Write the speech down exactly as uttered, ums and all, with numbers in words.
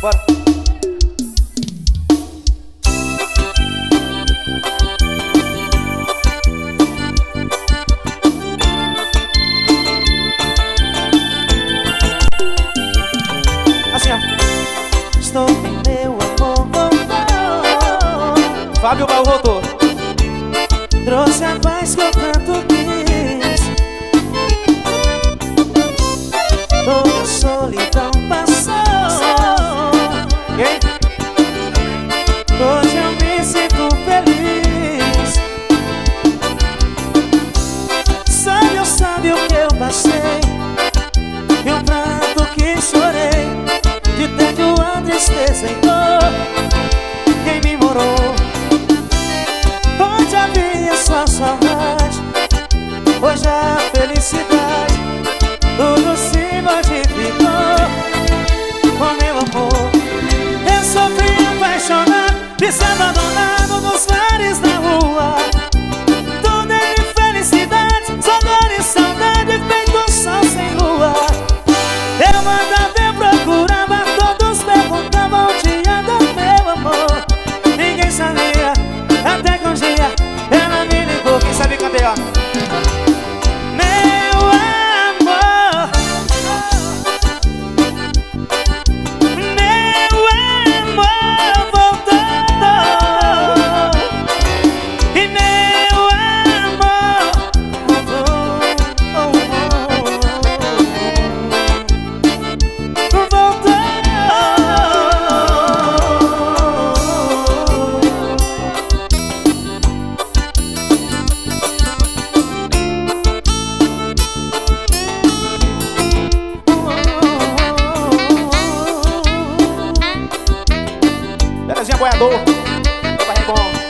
Bora. Assim, ó. Estou com meu amor, voltou. Fábio Baú voltou. Trouxe a paz que eu tanto quis. Toda a solidão passou. Quem? Hoje eu me sinto feliz. Sabe, eu sabe o que eu passei e o pranto que chorei, de tédio a tristeza e dor. Quem me morou, onde havia só saudade, hoje a felicidade, tudo se modificou. Com meu amor eu sofri apaixonado, disse abandonado nos bares da rua. Tudo é infelicidade, só dor e saudade, feito sol sem lua. Eu andava, eu procurava, todos perguntavam onde anda meu amor. Ninguém sabia, até que um dia ela me ligou. Quem sabe cadê, ó? Meu amor, meu amor voltou. E meu amor voltou. Voltou. Belezinha boiador. Opa, é bom.